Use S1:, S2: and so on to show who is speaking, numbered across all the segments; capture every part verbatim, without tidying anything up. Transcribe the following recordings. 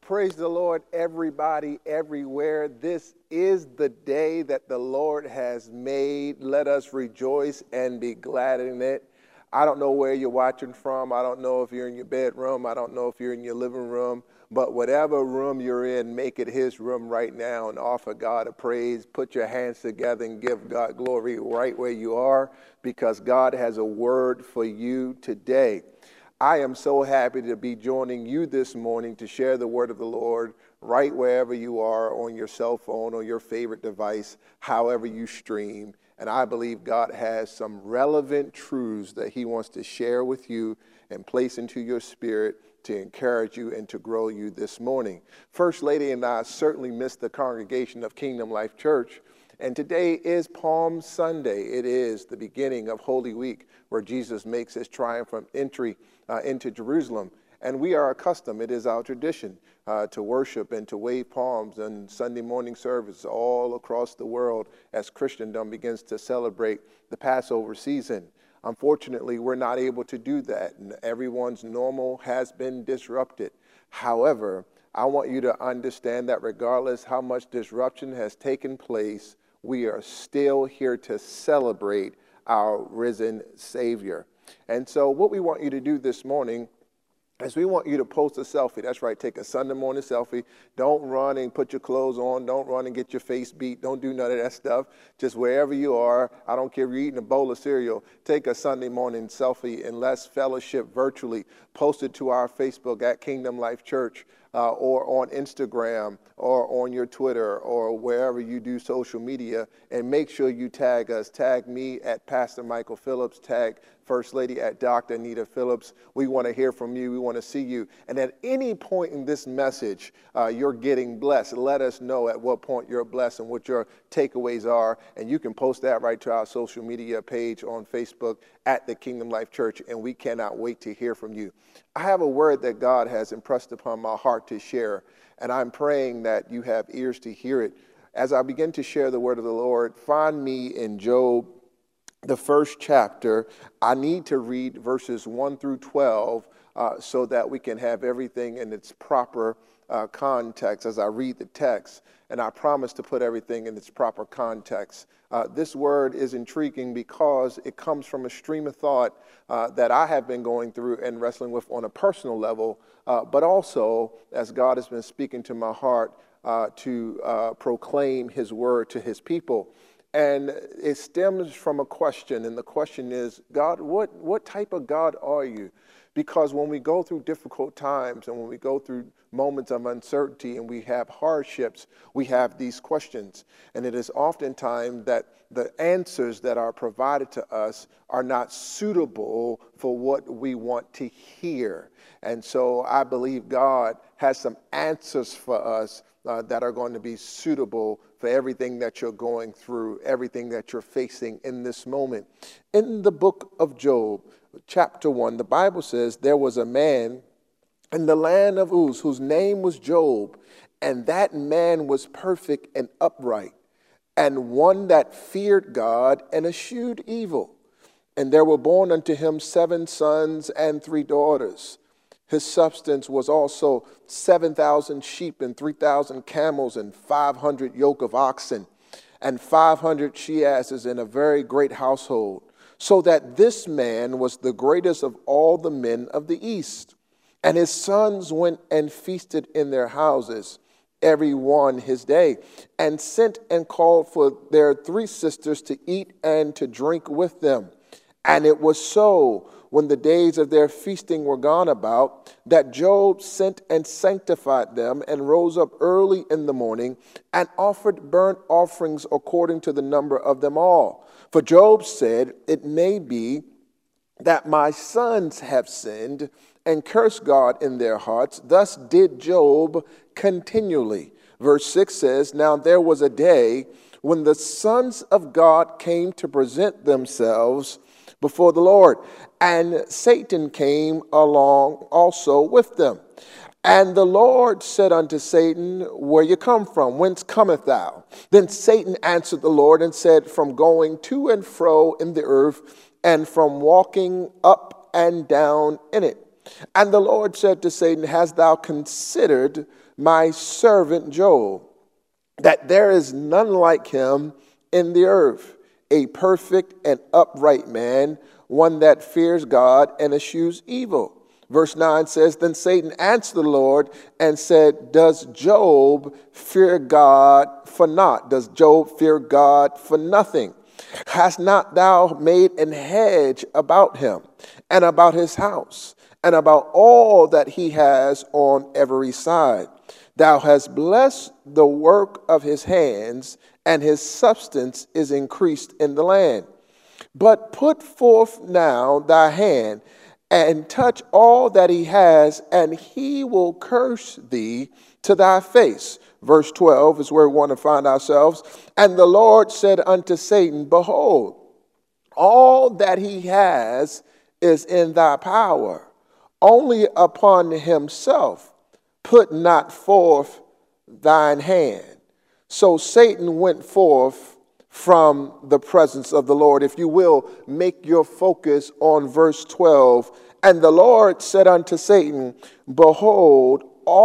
S1: Praise the Lord, everybody, everywhere. This is the day that the Lord has made. Let us rejoice and be glad in it. I don't know where you're watching from. I don't know if you're in your bedroom. I don't know if you're in your living room. But whatever room you're in, make it his room right now and offer God a praise. Put your hands together and give God glory right where you are, because God has a word for you today. I am so happy to be joining you this morning to share the word of the Lord right wherever you are, on your cell phone or your favorite device, however you stream. And I believe God has some relevant truths that he wants to share with you and place into your spirit to encourage you and to grow you this morning. First Lady and I certainly missed the congregation of Kingdom Life Church. And today is Palm Sunday. It is the beginning of Holy Week, where Jesus makes his triumphant entry uh, into Jerusalem. And we are accustomed, it is our tradition, uh, to worship and to wave palms on Sunday morning service all across the world as Christendom begins to celebrate the Passover season. Unfortunately, we're not able to do that, and everyone's normal has been disrupted. However, I want you to understand that regardless how much disruption has taken place, we are still here to celebrate our risen Savior. And so what we want you to do this morning is we want you to post a selfie. That's right, take a Sunday morning selfie. Don't run and put your clothes on. Don't run and get your face beat. Don't do none of that stuff. Just wherever you are, I don't care if you're eating a bowl of cereal, take a Sunday morning selfie and let's fellowship virtually. Post it to our Facebook at Kingdom Life Church. Uh, or on Instagram or on your Twitter or wherever you do social media, and make sure you tag us. Tag me at Pastor Michael Phillips. Tag First Lady at Doctor Anita Phillips. We want to hear from you. We want to see you. And at any point in this message, uh, you're getting blessed. Let us know at what point you're blessed and what your takeaways are. And you can post that right to our social media page on Facebook at the Kingdom Life Church. And we cannot wait to hear from you. I have a word that God has impressed upon my heart to share, and I'm praying that you have ears to hear it. As I begin to share the word of the Lord, find me in Job, the first chapter. I need to read verses one through twelve uh, so that we can have everything in its proper uh, context as I read the text, and I promise to put everything in its proper context. Uh, this word is intriguing because it comes from a stream of thought uh, that I have been going through and wrestling with on a personal level, uh, but also as God has been speaking to my heart uh, to uh, proclaim his word to his people. And it stems from a question, and the question is, God, what, what type of God are you? Because when we go through difficult times and when we go through moments of uncertainty and we have hardships, we have these questions. And it is oftentimes that the answers that are provided to us are not suitable for what we want to hear. And so I believe God has some answers for us uh, that are going to be suitable for everything that you're going through, everything that you're facing in this moment. In the book of Job, chapter one, the Bible says there was a man in the land of Uz whose name was Job, and that man was perfect and upright, and one that feared God and eschewed evil. And there were born unto him seven sons and three daughters. His substance was also seven thousand sheep and three thousand camels and five hundred yoke of oxen and five hundred she-asses in a very great household, so that this man was the greatest of all the men of the East. And his sons went and feasted in their houses, every one his day, and sent and called for their three sisters to eat and to drink with them. And it was so, when the days of their feasting were gone about, that Job sent and sanctified them, and rose up early in the morning, and offered burnt offerings according to the number of them all. For Job said, it may be that my sons have sinned and cursed God in their hearts. Thus did Job continually. Verse six says, now there was a day when the sons of God came to present themselves before the Lord, and Satan came along also with them. And the Lord said unto Satan, where you come from? Whence cometh thou? Then Satan answered the Lord and said, from going to and fro in the earth, and from walking up and down in it. And the Lord said to Satan, hast thou considered my servant Job, that there is none like him in the earth, a perfect and upright man, one that fears God and eschews evil. Verse nine says, then Satan answered the Lord and said, does Job fear God for naught? Does Job fear God for nothing? Hast not thou made an hedge about him and about his house and about all that he has on every side? Thou hast blessed the work of his hands, and his substance is increased in the land. But put forth now thy hand, and touch all that he has, and he will curse thee to thy face. Verse twelve is where we want to find ourselves. And the Lord said unto Satan, behold, all that he has is in thy power. Only upon himself put not forth thine hand. So Satan went forth from the presence of the Lord. If you will, make your focus on verse twelve. And the Lord said unto Satan, behold,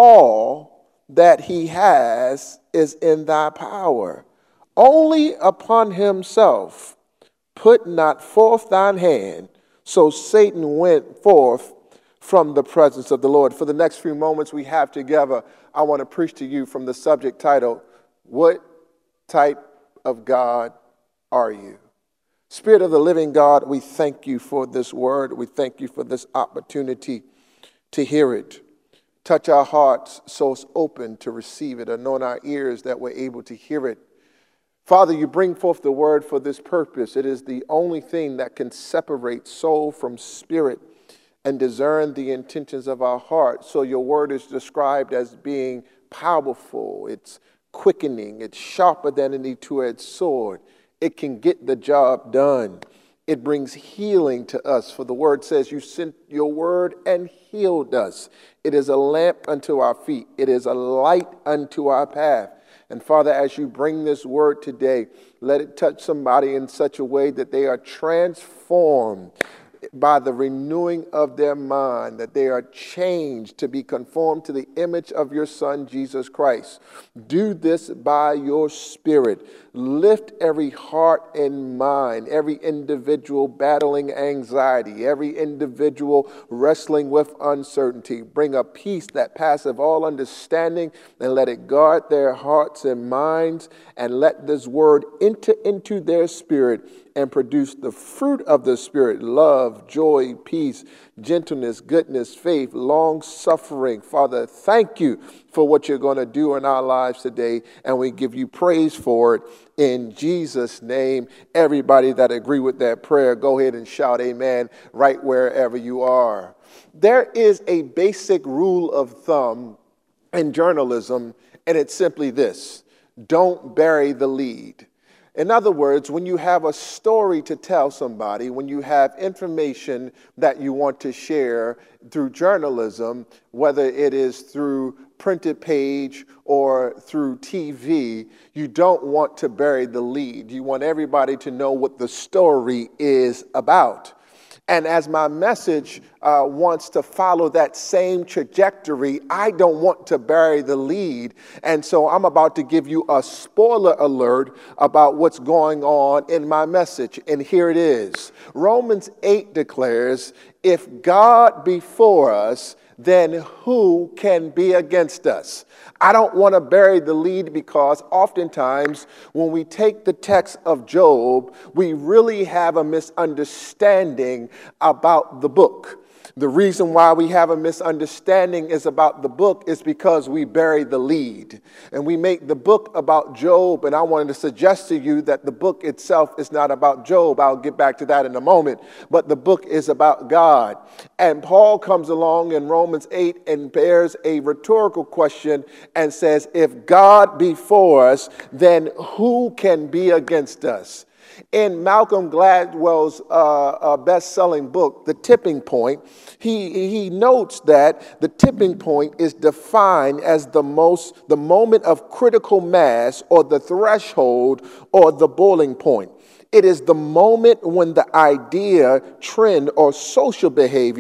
S1: all that he has is in thy power. Only upon himself put not forth thine hand. So Satan went forth from the presence of the Lord. For the next few moments we have together, I want to preach to you from the subject title, what type of God are you? Spirit of the living God, we thank you for this word. We thank you for this opportunity to hear it. Touch our hearts so it's open to receive it. Anoint our ears that we're able to hear it. Father, you bring forth the word for this purpose. It is the only thing that can separate soul from spirit and discern the intentions of our heart. So your word is described as being powerful. It's quickening. It's sharper than any two-edged sword. It can get the job done. It brings healing to us. For the word says you sent your word and healed us. It is a lamp unto our feet. It is a light unto our path. And Father, as you bring this word today, let it touch somebody in such a way that they are transformed by the renewing of their mind, that they are changed to be conformed to the image of your Son, Jesus Christ. Do this by your Spirit. Lift every heart and mind, every individual battling anxiety, every individual wrestling with uncertainty. Bring a peace that passeth all understanding, and let it guard their hearts and minds, and let this word enter into their spirit and produce the fruit of the Spirit: love, joy, peace, gentleness, goodness, faith, long-suffering. Father, thank you for what you're going to do in our lives today, and we give you praise for it in Jesus' name. Everybody that agree with that prayer, go ahead and shout amen right wherever you are. There is a basic rule of thumb in journalism, and it's simply this: don't bury the lead. In other words, when you have a story to tell somebody, when you have information that you want to share through journalism, whether it is through printed page or through T V, you don't want to bury the lead. You want everybody to know what the story is about. And as my message uh, wants to follow that same trajectory, I don't want to bury the lead. And so I'm about to give you a spoiler alert about what's going on in my message. And here it is. Romans eight declares, if God be for us, then who can be against us? I don't want to bury the lead, because oftentimes when we take the text of Job, we really have a misunderstanding about the book. The reason why we have a misunderstanding is about the book is because we bury the lead. And we make the book about Job, and I wanted to suggest to you that the book itself is not about Job. I'll get back to that in a moment. But the book is about God. And Paul comes along in Romans eight and bears a rhetorical question and says, if God be for us, then who can be against us? In Malcolm Gladwell's uh, uh, best-selling book, The Tipping Point, he, he notes that the tipping point is defined as the most the moment of critical mass, or the threshold, or the boiling point. It is the moment when the idea, trend, or social behavior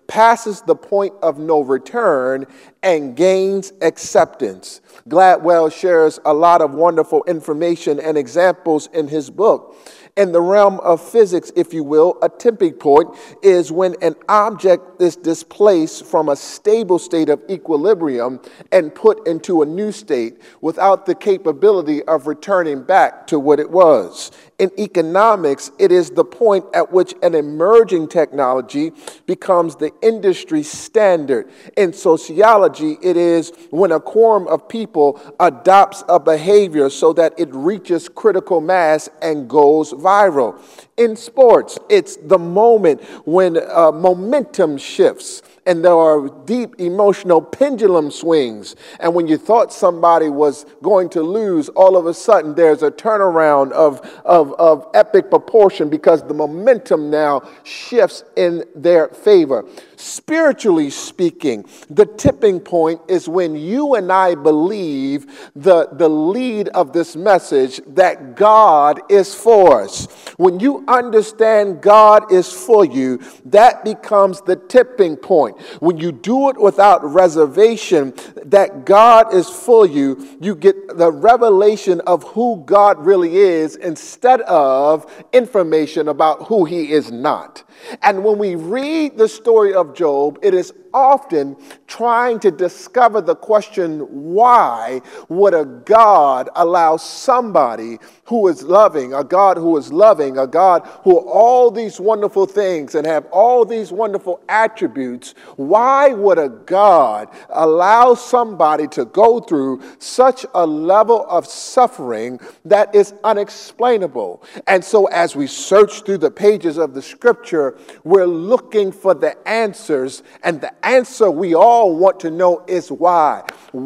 S1: passes the point of no return, and gains acceptance. Gladwell shares a lot of wonderful information and examples in his book. In the realm of physics, if you will, a tipping point is when an object is displaced from a stable state of equilibrium and put into a new state without the capability of returning back to what it was. In economics, it is the point at which an emerging technology becomes the industry standard. In sociology, it is when a quorum of people adopts a behavior so that it reaches critical mass and goes viral. In sports, it's the moment when uh, momentum shifts and there are deep emotional pendulum swings. And when you thought somebody was going to lose, all of a sudden there's a turnaround of, of, of epic proportion because the momentum now shifts in their favor. Spiritually speaking, the tipping point is when you and I believe the, the lead of this message that God is for us. When you understand God is for you, that becomes the tipping point. When you do it without reservation that God is for you, you get the revelation of who God really is instead of information about who he is not. And when we read the story of Job, it is often trying to discover the question, why would a God allow somebody who is loving, a God who is loving, a God who are all these wonderful things and have all these wonderful attributes, why would a God allow somebody to go through such a level of suffering that is unexplainable? And so as we search through the pages of the scripture, we're looking for the answers, and the answer we all want to know is why.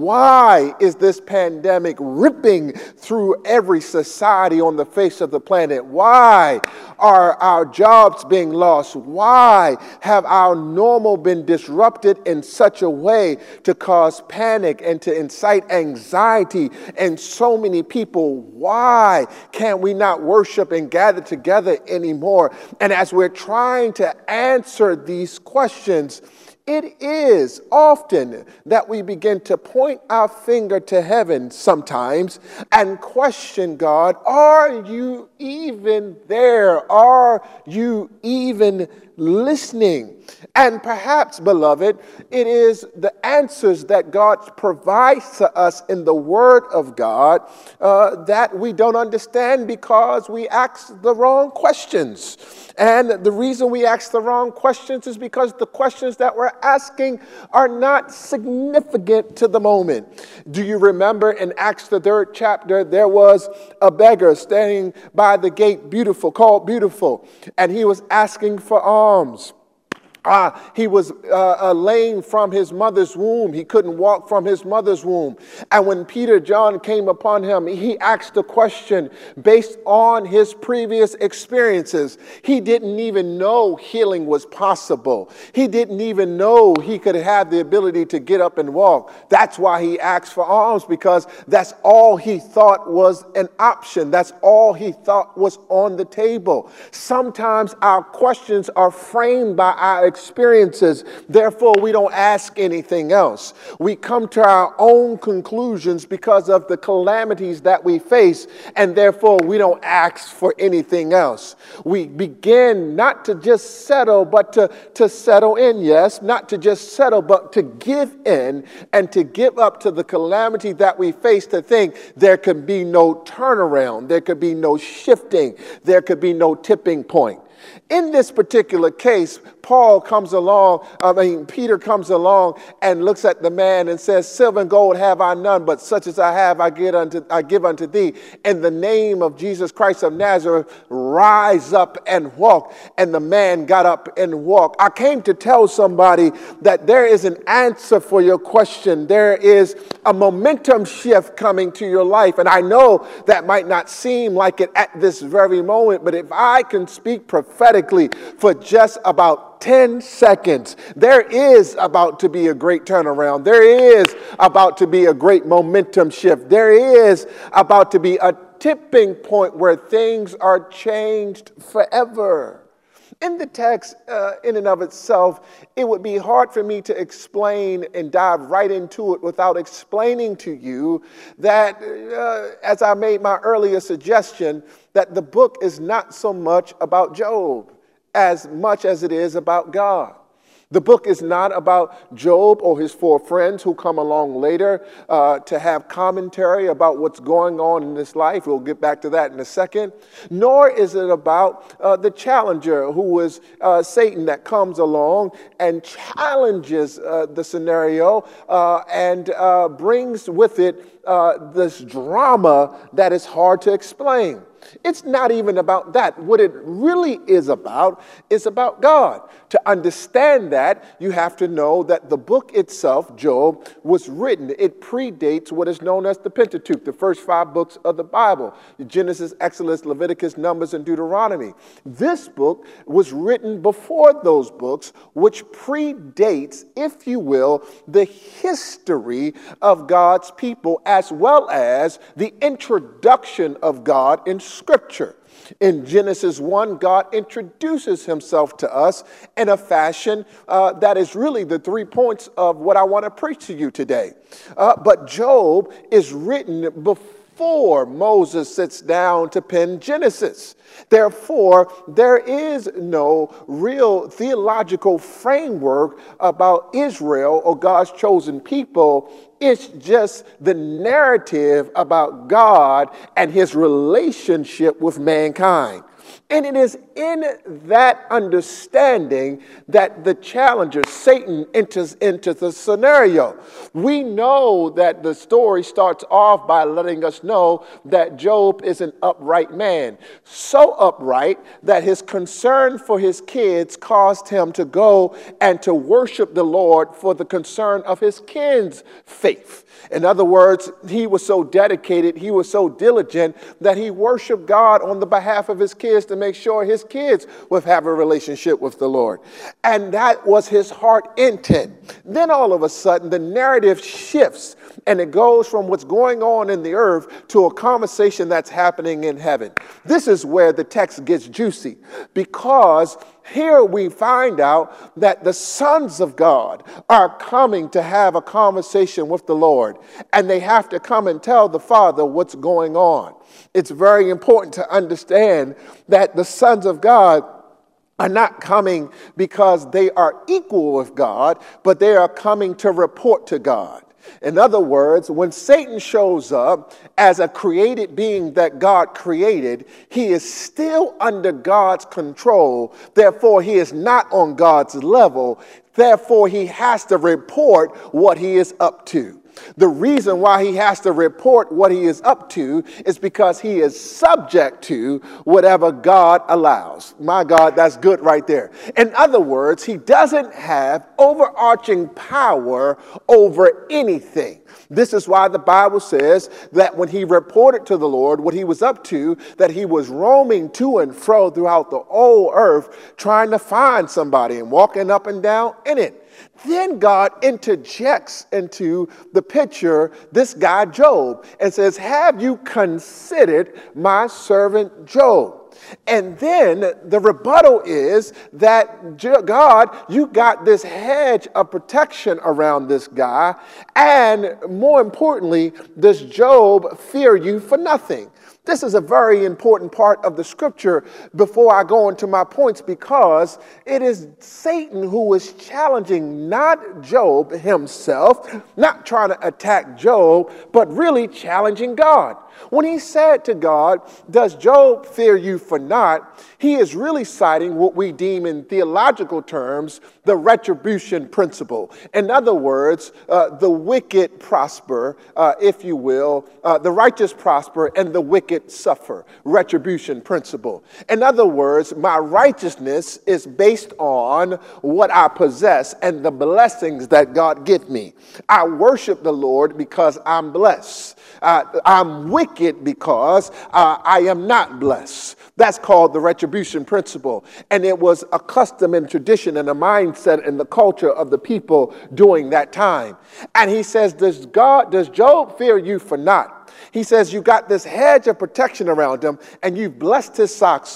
S1: Why is this pandemic ripping through every society on the face of the planet? Why are our jobs being lost? Why have our normal been disrupted in such a way to cause panic and to incite anxiety in so many people? Why can't we not worship and gather together anymore? And as we're trying to answer these questions, it is often that we begin to point our finger to heaven sometimes and question God, are you even there? Are you even listening? And perhaps, beloved, it is the answers that God provides to us in the Word of God uh, that we don't understand because we ask the wrong questions. And the reason we ask the wrong questions is because the questions that we're asking are not significant to the moment. Do you remember in Acts, the third chapter, there was a beggar standing by the gate, beautiful, called Beautiful, and he was asking for alms. Uh, he was uh, uh, lame from his mother's womb. He couldn't walk from his mother's womb. And when Peter, John came upon him, he asked a question based on his previous experiences. He didn't even know healing was possible. He didn't even know he could have the ability to get up and walk. That's why he asked for alms, because that's all he thought was an option. That's all he thought was on the table. Sometimes our questions are framed by our experiences. Therefore, we don't ask anything else. We come to our own conclusions because of the calamities that we face, and therefore we don't ask for anything else. We begin not to just settle, but to, to settle in, yes, not to just settle, but to give in and to give up to the calamity that we face, to think there could be no turnaround, there could be no shifting, there could be no tipping point. In this particular case, Paul comes along, I mean, Peter comes along and looks at the man and says, silver and gold have I none, but such as I have I give unto, I give unto thee. In the name of Jesus Christ of Nazareth, rise up and walk. And the man got up and walked. I came to tell somebody that there is an answer for your question. There is a momentum shift coming to your life. And I know that might not seem like it at this very moment, but if I can speak prophetically for just about ten seconds, there is about to be a great turnaround. There is about to be a great momentum shift. There is about to be a tipping point where things are changed forever. In the text, uh, in and of itself, it would be hard for me to explain and dive right into it without explaining to you that, uh, as I made my earlier suggestion, that the book is not so much about Job as much as it is about God. The book is not about Job or his four friends who come along later uh, to have commentary about what's going on in this life. We'll get back to that in a second. Nor is it about uh, the challenger, who is uh, Satan, that comes along and challenges uh, the scenario uh, and uh, brings with it uh, this drama that is hard to explain. It's not even about that. What it really is about is about God. To understand that, you have to know that the book itself, Job, was written. It predates what is known as the Pentateuch, the first five books of the Bible: Genesis, Exodus, Leviticus, Numbers, and Deuteronomy. This book was written before those books, which predates, if you will, the history of God's people, as well as the introduction of God in Scripture. In Genesis one, God introduces himself to us in a fashion uh, that is really the three points of what I want to preach to you today. Uh, but Job is written before Moses sits down to pen Genesis. Therefore, there is no real theological framework about Israel or God's chosen people. It's just the narrative about God and his relationship with mankind. And it is in that understanding that the challenger, Satan, enters into the scenario. We know that the story starts off by letting us know that Job is an upright man. So upright that his concern for his kids caused him to go and to worship the Lord for the concern of his kids' faith. In other words, he was so dedicated, he was so diligent that he worshiped God on the behalf of his kids to make sure his kids would have a relationship with the Lord. And that was his heart intent. Then all of a sudden, the narrative shifts and it goes from what's going on in the earth to a conversation that's happening in heaven. This is where the text gets juicy, because here we find out that the sons of God are coming to have a conversation with the Lord, and they have to come and tell the Father what's going on. It's very important to understand that the sons of God are not coming because they are equal with God, but they are coming to report to God. In other words, when Satan shows up as a created being that God created, he is still under God's control. Therefore, he is not on God's level. Therefore, he has to report what he is up to. The reason why he has to report what he is up to is because he is subject to whatever God allows. My God, that's good right there. In other words, he doesn't have overarching power over anything. This is why the Bible says that when he reported to the Lord what he was up to, that he was roaming to and fro throughout the whole earth trying to find somebody and walking up and down in it. Then God interjects into the picture this guy Job and says, "Have you considered my servant Job?" And then the rebuttal is that, God, you got this hedge of protection around this guy. And more importantly, does Job fear you for nothing? This is a very important part of the scripture before I go into my points, because it is Satan who is challenging not Job himself, not trying to attack Job, but really challenging God. When he said to God, "Does Job fear you for naught?" he is really citing what we deem in theological terms the retribution principle. In other words, uh, the wicked prosper, uh, if you will, uh, the righteous prosper and the wicked suffer. Retribution principle. In other words, my righteousness is based on what I possess and the blessings that God gives me. I worship the Lord because I'm blessed. Uh, I'm wicked because uh, I am not blessed. That's called the retribution principle. And it was a custom and tradition and a mindset in the culture of the people during that time. And he says, does God, does Job fear you for naught? He says, you got this hedge of protection around him and you've blessed his socks off.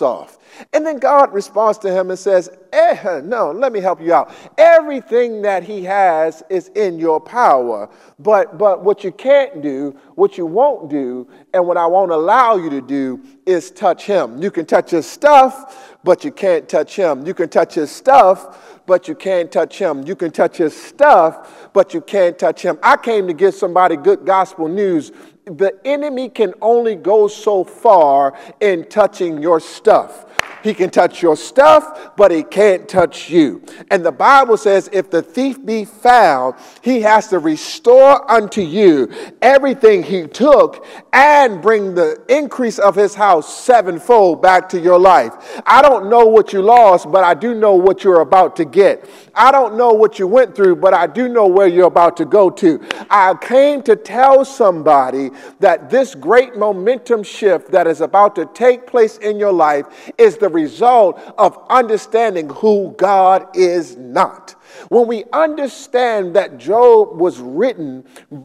S1: And then God responds to him and says, eh, no, let me help you out. Everything that he has is in your power. But, but what you can't do, what you won't do, and what I won't allow you to do is touch him. You can touch his stuff, but you can't touch him. You can touch his stuff, but you can't touch him. You can touch his stuff, but you can't touch him. I came to give somebody good gospel news. The enemy can only go so far in touching your stuff. He can touch your stuff, but he can't touch you. And the Bible says if the thief be found, he has to restore unto you everything he took and bring the increase of his house sevenfold back to your life. I don't know what you lost, but I do know what you're about to get. I don't know what you went through, but I do know where you're about to go to. I came to tell somebody that this great momentum shift that is about to take place in your life is the result of understanding who God is not. When we understand that Job was written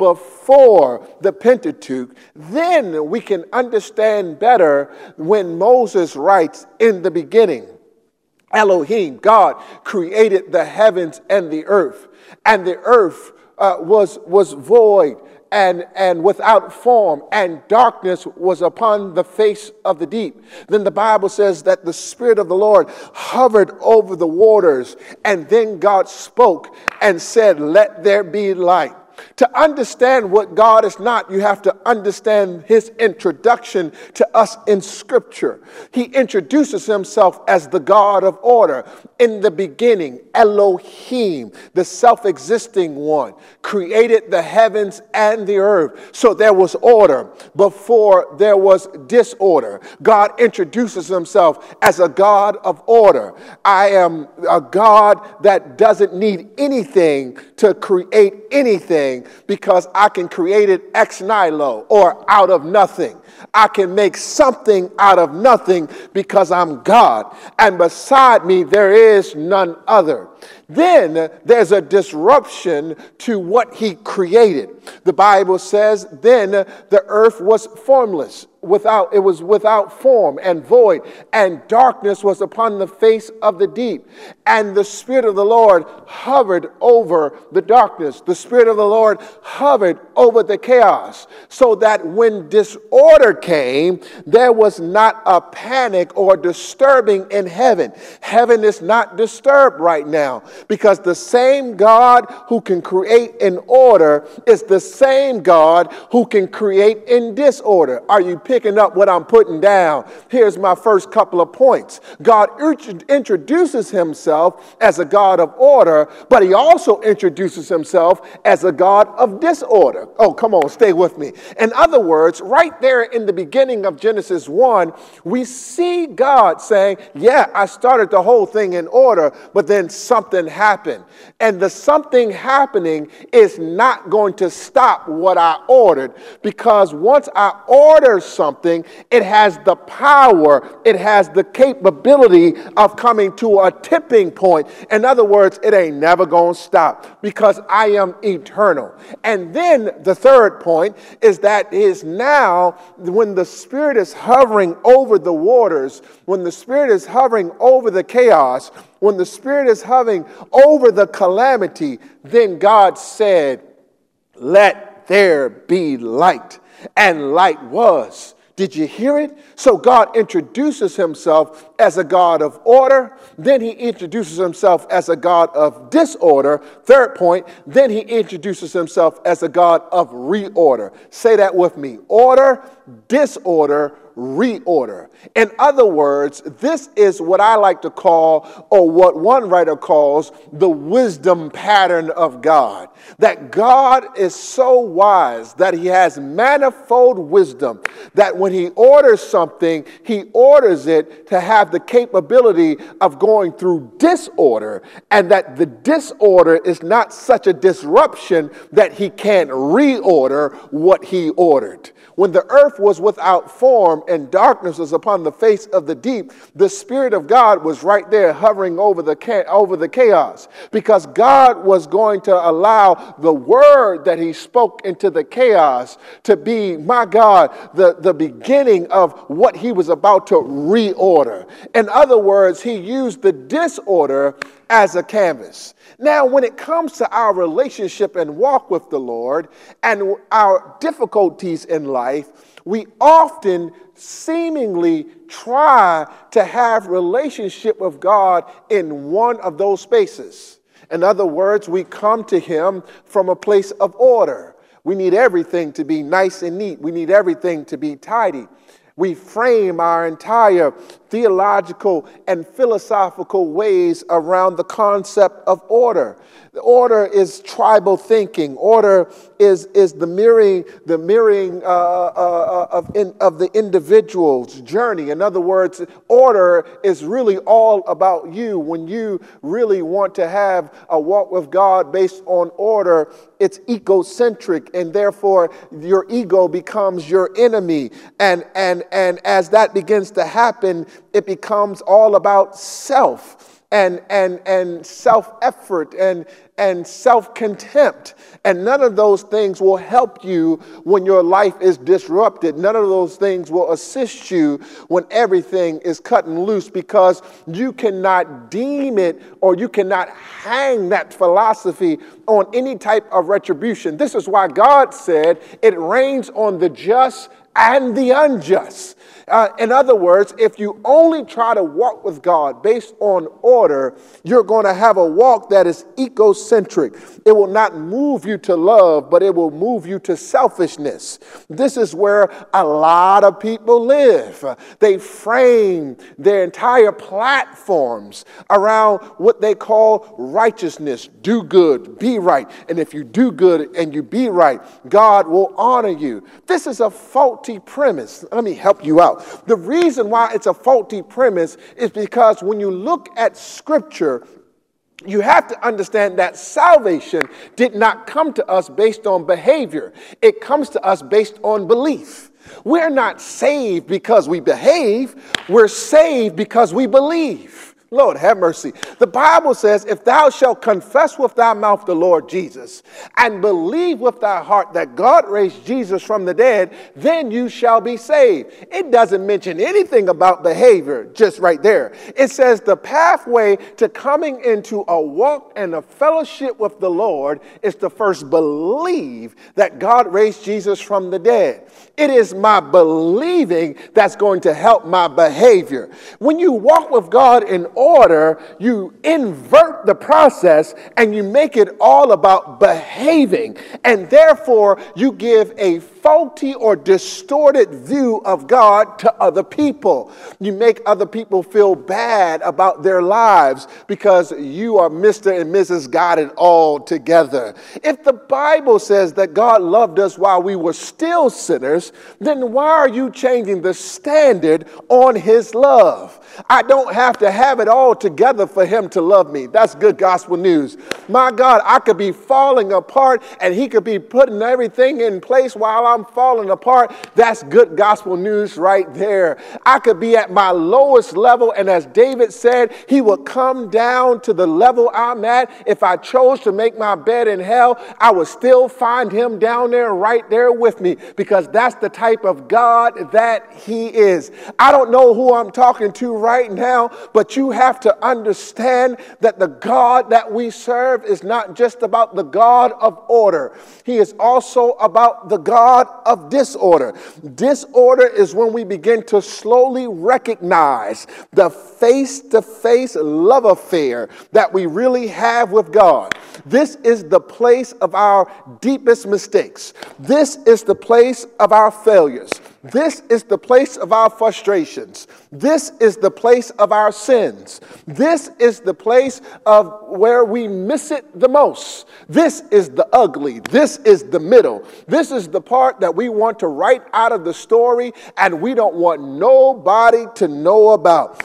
S1: before the Pentateuch, then we can understand better when Moses writes in the beginning. Elohim, God, created the heavens and the earth, and the earth uh, was, was void and, and without form, and darkness was upon the face of the deep. Then the Bible says that the Spirit of the Lord hovered over the waters, and then God spoke and said, "Let there be light." To understand what God is not, you have to understand his introduction to us in Scripture. He introduces himself as the God of order. In the beginning, Elohim, the self-existing one, created the heavens and the earth. So there was order before there was disorder. God introduces himself as a God of order. I am a God that doesn't need anything to create anything, because I can create it ex nihilo, or out of nothing. I can make something out of nothing because I'm God, and beside me there is none other. Then there's a disruption to what he created. The Bible says then the earth was formless. Without, it was without form and void, and darkness was upon the face of the deep. And the Spirit of the Lord hovered over the darkness. The Spirit of the Lord hovered over the chaos, so that when disorder came, there was not a panic or disturbing in heaven. Heaven is not disturbed right now, because the same God who can create in order is the same God who can create in disorder. Are you picking up what I'm putting down? Here's my first couple of points. God introduces himself as a God of order, but he also introduces himself as a God of disorder. Oh, come on, stay with me. In other words, right there in the beginning of Genesis one, we see God saying, yeah, I started the whole thing in order, but then something happened. And the something happening is not going to stop what I ordered, because once I order something, it has the power, it has the capability of coming to a tipping point. In other words, it ain't never going to stop, because I am eternal. And then the third point is that is now when the Spirit is hovering over the waters, when the Spirit is hovering over the chaos, when the Spirit is hovering over the calamity, then God said, "Let there be light." And light was. Did you hear it? So God introduces himself as a God of order. Then he introduces himself as a God of disorder. Third point, then he introduces himself as a God of reorder. Say that with me. Order, disorder, reorder. In other words, this is what I like to call, or what one writer calls, the wisdom pattern of God. That God is so wise that he has manifold wisdom, that when he orders something, he orders it to have the capability of going through disorder, and that the disorder is not such a disruption that he can't reorder what he ordered. When the earth was without form storm and darkness was upon the face of the deep, the Spirit of God was right there hovering over the cha- over the chaos, because God was going to allow the word that he spoke into the chaos to be, my God, the, the beginning of what he was about to reorder. In other words, he used the disorder as a canvas. Now, when it comes to our relationship and walk with the Lord and our difficulties in life, we often seemingly try to have relationship with God in one of those spaces. In other words, we come to him from a place of order. We need everything to be nice and neat. We need everything to be tidy. We frame our entire theological and philosophical ways around the concept of order. The order is tribal thinking. Order is, is the mirroring, the mirroring uh, uh, of, in, of the individual's journey. In other words, order is really all about you. When you really want to have a walk with God based on order, it's egocentric, and therefore your ego becomes your enemy. And, and, and as that begins to happen, it becomes all about self. And, and, and self-effort and, and self-contempt. And none of those things will help you when your life is disrupted. None of those things will assist you when everything is cutting loose, because you cannot deem it or you cannot hang that philosophy on any type of retribution. This is why God said it rains on the just and the unjust. Uh, in other words, if you only try to walk with God based on order, you're going to have a walk that is egocentric. It will not move you to love, but it will move you to selfishness. This is where a lot of people live. They frame their entire platforms around what they call righteousness. Do good, be right. And if you do good and you be right, God will honor you. This is a faulty premise. Let me help you out. The reason why it's a faulty premise is because when you look at Scripture, you have to understand that salvation did not come to us based on behavior. It comes to us based on belief. We're not saved because we behave. We're saved because we believe. Lord, have mercy. The Bible says, if thou shalt confess with thy mouth the Lord Jesus and believe with thy heart that God raised Jesus from the dead, then you shall be saved. It doesn't mention anything about behavior just right there. It says the pathway to coming into a walk and a fellowship with the Lord is to first believe that God raised Jesus from the dead. It is my believing that's going to help my behavior. When you walk with God in order, you invert the process and you make it all about behaving. And therefore, you give a faulty or distorted view of God to other people. You make other people feel bad about their lives because you are Mister and Missus Got It all together. If the Bible says that God loved us while we were still sinners, then why are you changing the standard on his love? I don't have to have it all together for him to love me. That's good gospel news. My God, I could be falling apart and he could be putting everything in place while I'm falling apart. That's good gospel news right there. I could be at my lowest level, and as David said, he would come down to the level I'm at. If I chose to make my bed in hell, I would still find him down there right there with me, because that's the type of God that he is. I don't know who I'm talking to right now, but you have to understand that the God that we serve is not just about the God of order. He is also about the God of disorder. Disorder is when we begin to slowly recognize the face-to-face love affair that we really have with God. This is the place of our deepest mistakes. This is the place of our failures. This is the place of our frustrations. This is the place of our sins. This is the place of where we miss it the most. This is the ugly. This is the middle. This is the part that we want to write out of the story and we don't want nobody to know about. This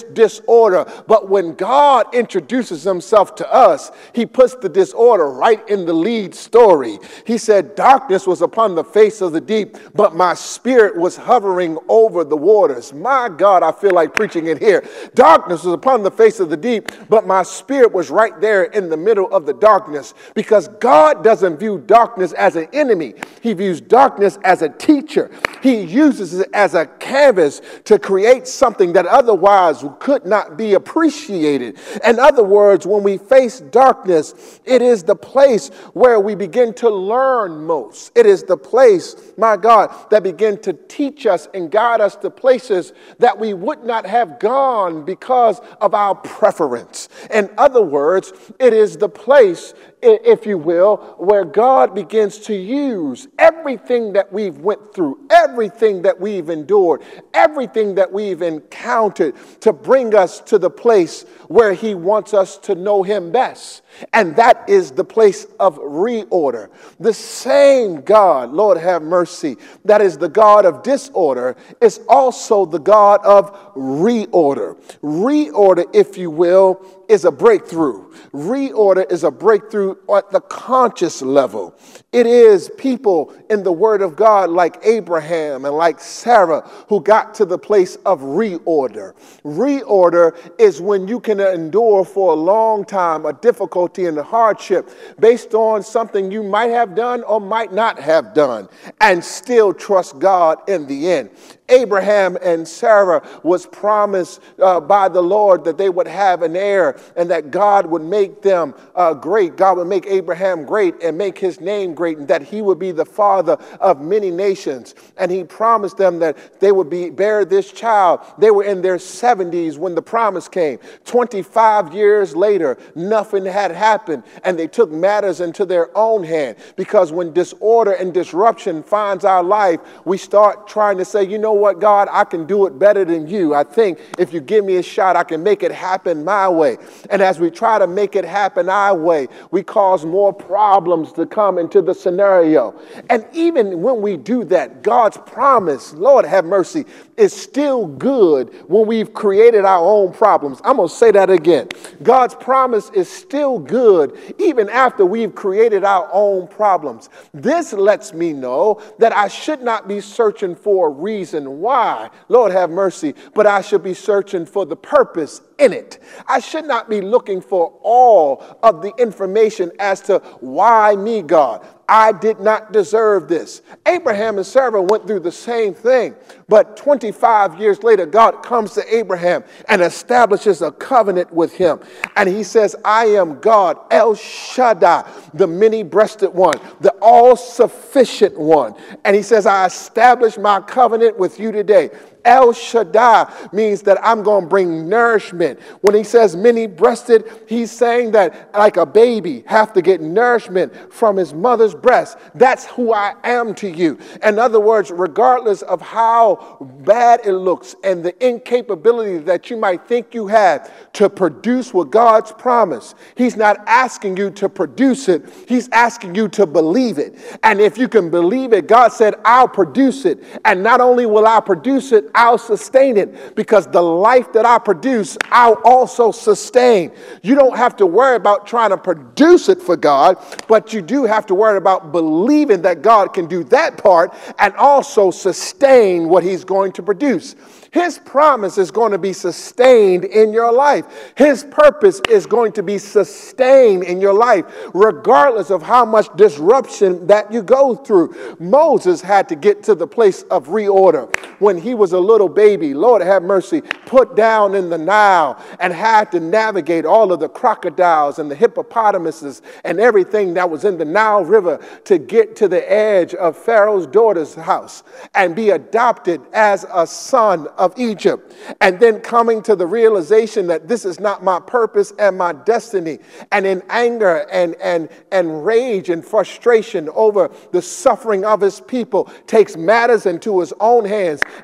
S1: disorder. But when God introduces himself to us, he puts the disorder right in the lead story. He said, darkness was upon the face of the deep, but my spirit was hovering over the waters. My God, I feel like preaching it here. Darkness was upon the face of the deep, but my spirit was right there in the middle of the darkness, because God doesn't view darkness as an enemy. He views darkness as a teacher. He uses it as a canvas to create something that otherwise could not be appreciated. In other words, when we face darkness, it is the place where we begin to learn most. It is the place, my God, that begin to teach us and guide us to places that we would not have gone because of our preference. In other words, it is the place, if you will, where God begins to use everything that we've went through, everything that we've endured, everything that we've encountered to bring us to the place where he wants us to know him best. And that is the place of reorder. The same God, Lord have mercy, that is the God of disorder, is also the God of reorder. Reorder, if you will, is a breakthrough. Reorder is a breakthrough at the conscious level. It is people in the Word of God like Abraham and like Sarah who got to the place of reorder. Reorder is when you can endure for a long time a difficulty and a hardship based on something you might have done or might not have done, and still trust God in the end. Abraham and Sarah was promised uh, by the Lord that they would have an heir and that God would make them uh, great. God would make Abraham great and make his name great, and that he would be the father of many nations. And he promised them that they would be bear this child. They were in their seventies when the promise came. twenty-five years later, nothing had happened, and they took matters into their own hand, because when disorder and disruption finds our life, we start trying to say, you know what, God, I can do it better than you. I think if you give me a shot, I can make it happen my way. And as we try to make it happen our way, we cause more problems to come into the scenario. And even when we do that, God's promise, Lord have mercy, is still good when we've created our own problems. I'm going to say that again. God's promise is still good even after we've created our own problems. This lets me know that I should not be searching for a reason why, Lord have mercy, but I should be searching for the purpose in it. I should not be looking for all of the information as to why me, God. I did not deserve this. Abraham and Sarah went through the same thing, but twenty-five years later, God comes to Abraham and establishes a covenant with him. And he says, I am God, El Shaddai, the many-breasted one, the all-sufficient one. And he says, I establish my covenant with you today. El Shaddai means that I'm going to bring nourishment. When he says many-breasted, he's saying that like a baby have to get nourishment from his mother's breast. That's who I am to you. In other words, regardless of how bad it looks and the incapability that you might think you have to produce what God's promised, he's not asking you to produce it. He's asking you to believe it. And if you can believe it, God said, I'll produce it. And not only will I produce it, I'll sustain it, because the life that I produce, I'll also sustain. You don't have to worry about trying to produce it for God, but you do have to worry about believing that God can do that part and also sustain what he's going to produce. His promise is going to be sustained in your life. His purpose is going to be sustained in your life, regardless of how much disruption that you go through. Moses had to get to the place of reorder when he was a little baby, Lord have mercy, put down in the Nile and had to navigate all of the crocodiles and the hippopotamuses and everything that was in the Nile River to get to the edge of Pharaoh's daughter's house and be adopted as a son of Egypt, and then coming to the realization that this is not my purpose and my destiny, and in anger and and and rage and frustration over the suffering of his people, takes matters into his own hands and kills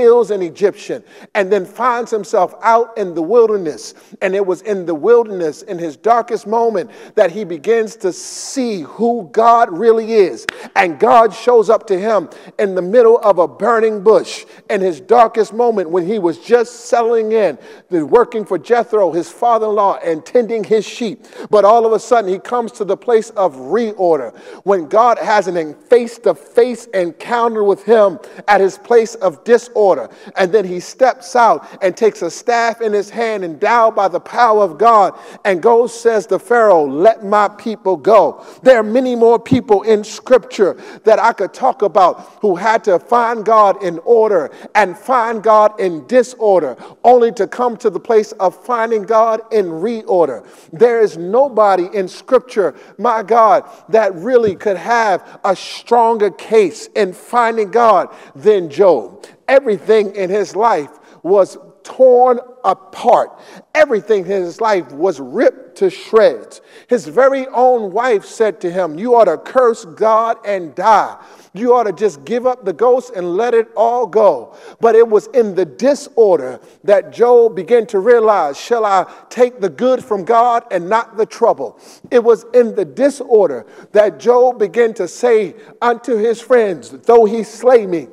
S1: kills an Egyptian, and then finds himself out in the wilderness. And it was in the wilderness, in his darkest moment, that he begins to see who God really is. And God shows up to him in the middle of a burning bush in his darkest moment, when he was just settling in, working for Jethro, his father-in-law, and tending his sheep. But all of a sudden, he comes to the place of reorder, when God has an face-to-face encounter with him at his place of disorder. And then he steps out and takes a staff in his hand, endowed by the power of God, and goes, says to Pharaoh, let my people go. There are many more people in Scripture that I could talk about who had to find God in order and find God in disorder, only to come to the place of finding God in reorder. There is nobody in Scripture, my God, that really could have a stronger case in finding God than Job. Everything in his life was torn apart. Everything in his life was ripped to shreds. His very own wife said to him, you ought to curse God and die. You ought to just give up the ghost and let it all go. But it was in the disorder that Job began to realize, shall I take the good from God and not the trouble? It was in the disorder that Job began to say unto his friends, though he slay me,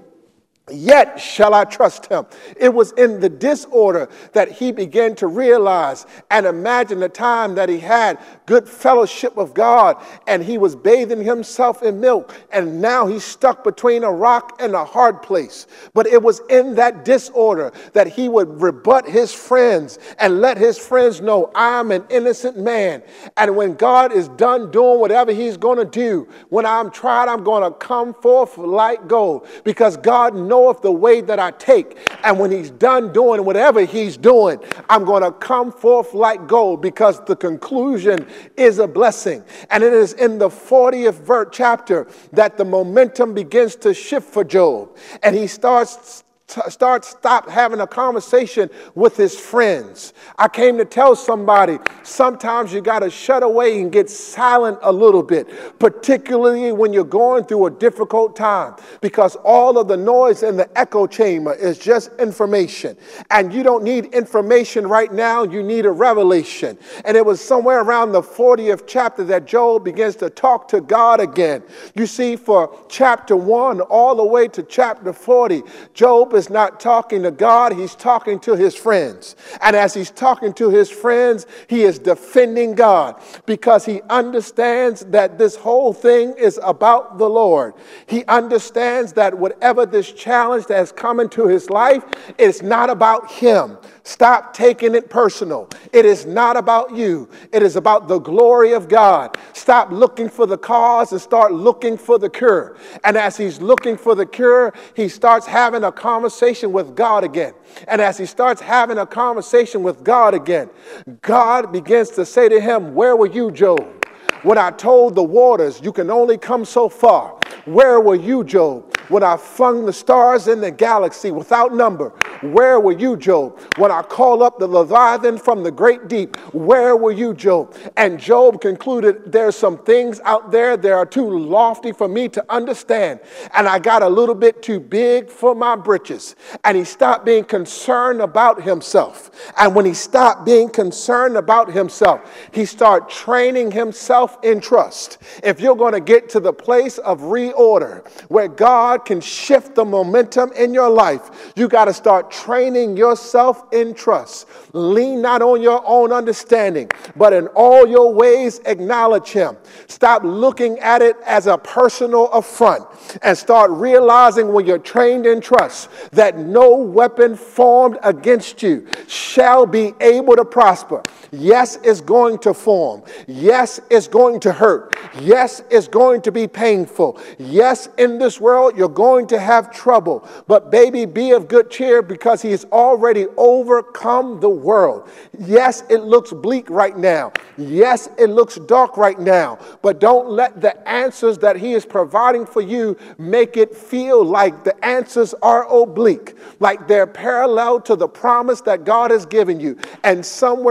S1: yet shall I trust him. It was in the disorder that he began to realize and imagine the time that he had good fellowship with God, and he was bathing himself in milk, and now he's stuck between a rock and a hard place. But it was in that disorder that he would rebut his friends and let his friends know, I'm an innocent man. And when God is done doing whatever he's going to do, when I'm tried, I'm going to come forth like gold, because God knows knoweth the way that I take. And when he's done doing whatever he's doing, I'm going to come forth like gold, because the conclusion is a blessing. And it is in the fortieth verse chapter that the momentum begins to shift for Job. And he starts Start stop having a conversation with his friends. I came to tell somebody, sometimes you got to shut away and get silent a little bit, particularly when you're going through a difficult time, because all of the noise in the echo chamber is just information. And you don't need information right now. You need a revelation. And it was somewhere around the fortieth chapter that Job begins to talk to God again. You see, for chapter one all the way to chapter forty, Job is not talking to God, he's talking to his friends. And as he's talking to his friends, he is defending God, because he understands that this whole thing is about the Lord. He understands that whatever this challenge that has come into his life, it's not about him. Stop taking it personal. It is not about you. It is about the glory of God. Stop looking for the cause and start looking for the cure. And as he's looking for the cure, he starts having a conversation with God again. And as he starts having a conversation with God again, God begins to say to him, where were you, Job, when I told the waters you can only come so far? Where were you, Job, when I flung the stars in the galaxy without number? Where were you, Job, when I called up the Leviathan from the great deep? Where were you, Job? And Job concluded, there's some things out there that are too lofty for me to understand, and I got a little bit too big for my britches. And he stopped being concerned about himself. And when he stopped being concerned about himself, he started training himself in trust. If you're going to get to the place of reorder where God can shift the momentum in your life, you got to start training yourself in trust. Lean not on your own understanding, but in all your ways acknowledge him. Stop looking at it as a personal affront, and start realizing, when you're trained in trust, that no weapon formed against you shall be able to prosper. Yes, it's going to form. Yes, it's going to hurt. Yes, it's going to be painful. Yes, in this world, you're going to have trouble. But baby, be of good cheer, because he's already overcome the world. Yes, it looks bleak right now. Yes, it looks dark right now. But don't let the answers that he is providing for you make it feel like the answers are oblique, like they're parallel to the promise that God has given you. And somewhere over there,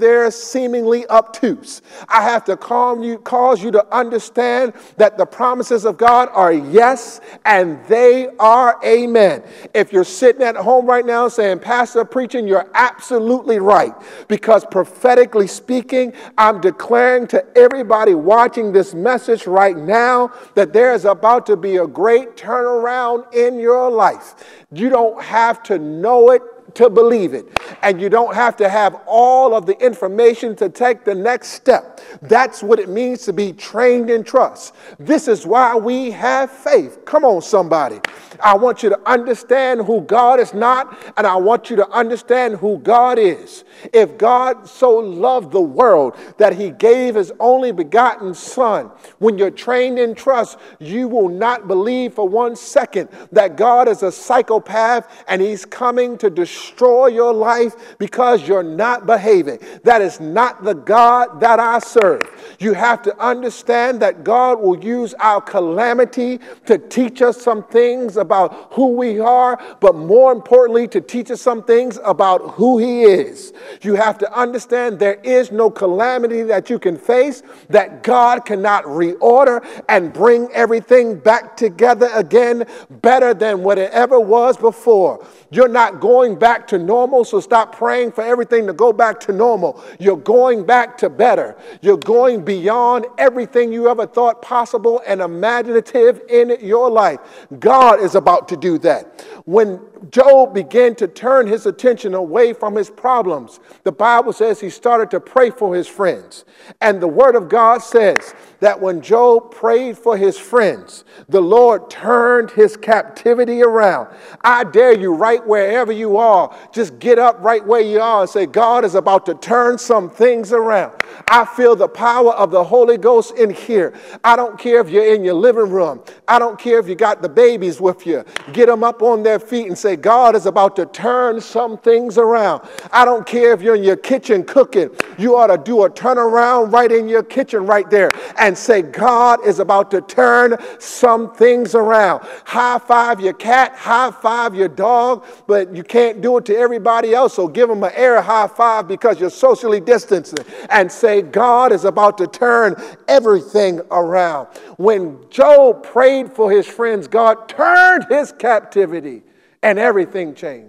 S1: they're seemingly obtuse. I have to calm you, cause you to understand that the promises of God are yes, and they are amen. If you're sitting at home right now saying, Pastor preaching, you're absolutely right. Because prophetically speaking, I'm declaring to everybody watching this message right now that there is about to be a great turnaround in your life. You don't have to know it to believe it. And you don't have to have all of the information to take the next step. That's what it means to be trained in trust. This is why we have faith. Come on, somebody. I want you to understand who God is not, and I want you to understand who God is. If God so loved the world that he gave his only begotten son, when you're trained in trust, you will not believe for one second that God is a psychopath and he's coming to destroy your life because you're not behaving. That is not the God that I serve. You have to understand that God will use our calamity to teach us some things about who we are, but more importantly, to teach us some things about who he is. You have to understand there is no calamity that you can face that God cannot reorder and bring everything back together again better than what it ever was before. You're not going back to normal, so stop praying for everything to go back to normal. You're going back to better. You're going beyond everything you ever thought possible and imaginative in your life. God is about to do that. When Job began to turn his attention away from his problems, the Bible says he started to pray for his friends. And the word of God says that when Job prayed for his friends, the Lord turned his captivity around. I dare you, right wherever you are, just get up right where you are and say, God is about to turn some things around. I feel the power of the Holy Ghost in here. I don't care if you're in your living room. I don't care if you got the babies with you. Get them up on their feet and say, God is about to turn some things around. I don't care if you're in your kitchen cooking. You ought to do a turnaround right in your kitchen right there and say, God is about to turn some things around. High five your cat, high five your dog, but you can't do it to everybody else, so give them an air high five because you're socially distancing and say, God is about to turn everything around. When Job prayed for his friends, God turned his captivity and everything changed.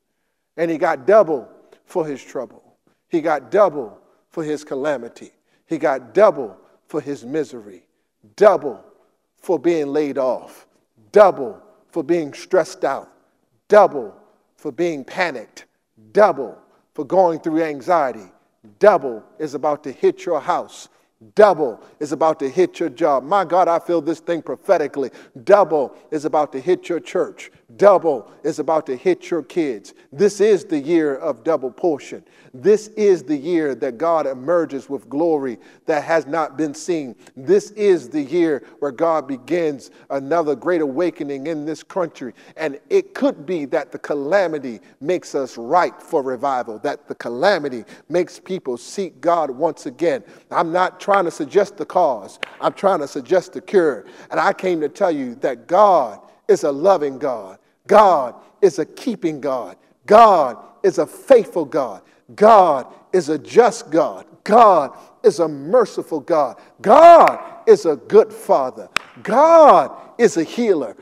S1: And he got double for his trouble. He got double for his calamity. He got double for his misery. Double for being laid off. Double for being stressed out. Double for being panicked. Double for going through anxiety. Double is about to hit your house. Double is about to hit your job. My God, I feel this thing prophetically. Double is about to hit your church. Double is about to hit your kids. This is the year of double portion. This is the year that God emerges with glory that has not been seen. This is the year where God begins another great awakening in this country. And it could be that the calamity makes us ripe for revival, that the calamity makes people seek God once again. I'm not trying to suggest the cause. I'm trying to suggest the cure. And I came to tell you that God is a loving God. God is a keeping God. God is a faithful God. God is a just God. God is a merciful God. God is a good Father. God is a healer.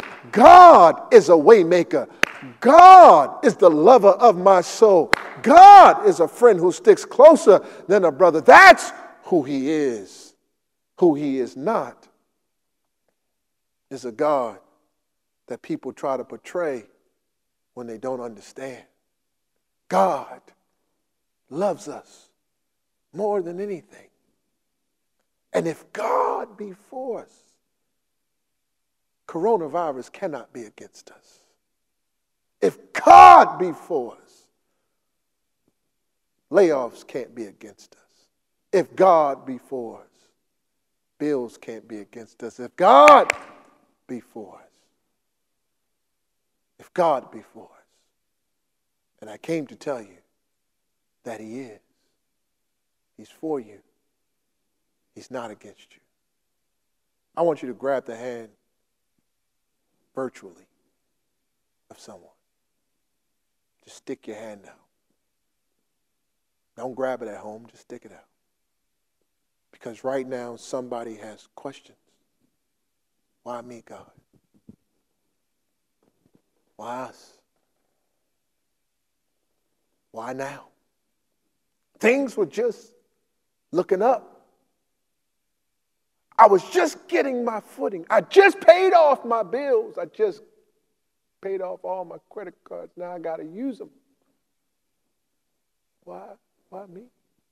S1: God is a waymaker. God is the lover of my soul. God is a friend who sticks closer than a brother. That's who he is. Who he is not is a God that people try to portray when they don't understand. God loves us more than anything. And if God be for us, coronavirus cannot be against us. If God be for us, layoffs can't be against us. If God be for us, bills can't be against us. If God be for us, if God be for us. And I came to tell you that he is. He's for you. He's not against you. I want you to grab the hand virtually of someone. Just stick your hand out. Don't grab it at home, just stick it out. Because right now, somebody has questions. Why me, God? Why us? Why now? Things were just looking up. I was just getting my footing. I just paid off my bills. I just paid off all my credit cards. Now I got to use them. Why? Why me?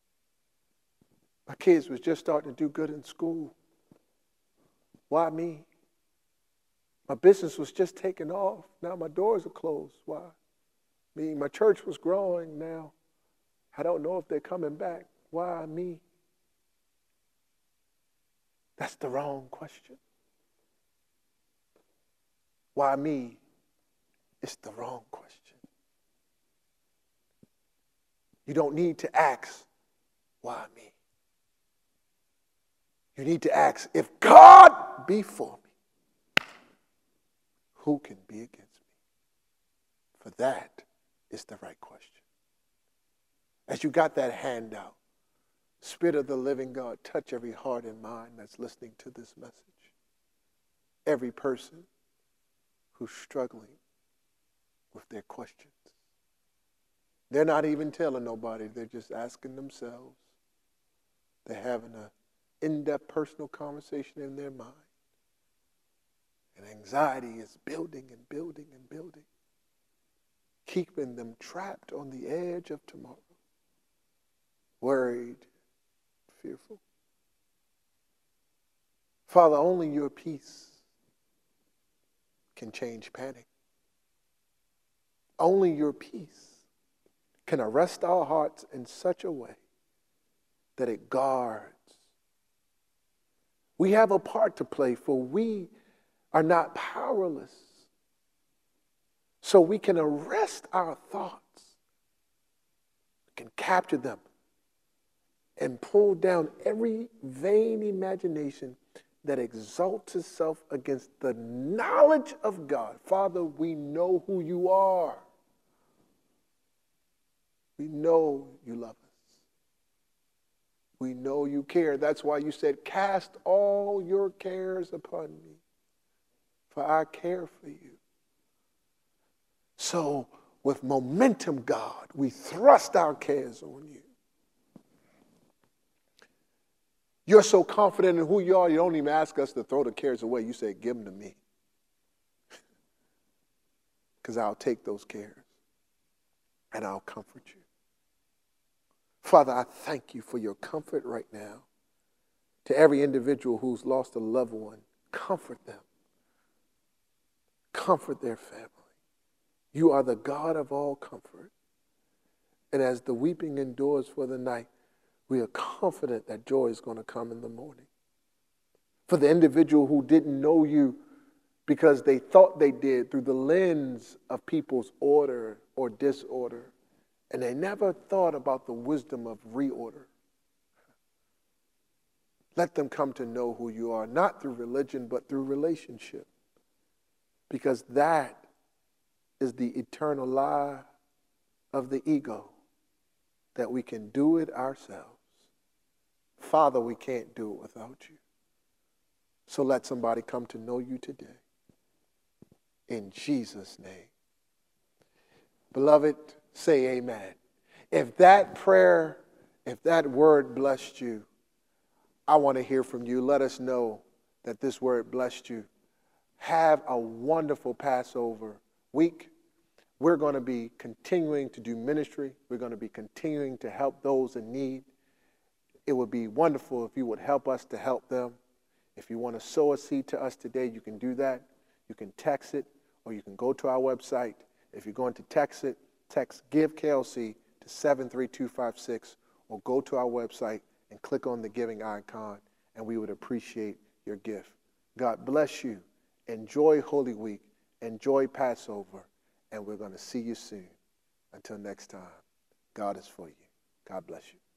S1: My kids was just starting to do good in school. Why me? My business was just taking off. Now my doors are closed. Why me? My church was growing. Now I don't know if they're coming back. Why me? That's the wrong question. Why me? It's the wrong question. You don't need to ask, why me? You need to ask, if God be for me, who can be against me? For that is the right question. As you got that handout, Spirit of the living God, touch every heart and mind that's listening to this message. Every person who's struggling with their questions. They're not even telling nobody. They're just asking themselves. They're having an in-depth personal conversation in their mind. And anxiety is building and building and building, keeping them trapped on the edge of tomorrow, worried, fearful. Father, only your peace can change panic. Only your peace can arrest our hearts in such a way that it guards. We have a part to play, for we are not powerless. So we can arrest our thoughts, can capture them, and pull down every vain imagination that exalts itself against the knowledge of God. Father, we know who you are. We know you love us. We know you care. That's why you said, cast all your cares upon me, for I care for you. So, with momentum, God, we thrust our cares on you. You're so confident in who you are, you don't even ask us to throw the cares away. You say, give them to me. Because I'll take those cares and I'll comfort you. Father, I thank you for your comfort right now. To every individual who's lost a loved one, comfort them. Comfort their family. You are the God of all comfort. And as the weeping endures for the night, we are confident that joy is going to come in the morning. For the individual who didn't know you because they thought they did through the lens of people's order or disorder, and they never thought about the wisdom of reorder. Let them come to know who you are, not through religion, but through relationship. Because that is the eternal lie of the ego, that we can do it ourselves. Father, we can't do it without you. So let somebody come to know you today. In Jesus' name. Beloved, say amen. If that prayer, if that word blessed you, I want to hear from you. Let us know that this word blessed you. Have a wonderful Passover week. We're going to be continuing to do ministry. We're going to be continuing to help those in need. It would be wonderful if you would help us to help them. If you want to sow a seed to us today, you can do that. You can text it, or you can go to our website. If you're going to text it, text Give K L C to seven three two five six, or go to our website and click on the giving icon, and we would appreciate your gift. God bless you. Enjoy Holy Week. Enjoy Passover. And we're going to see you soon. Until next time, God is for you. God bless you.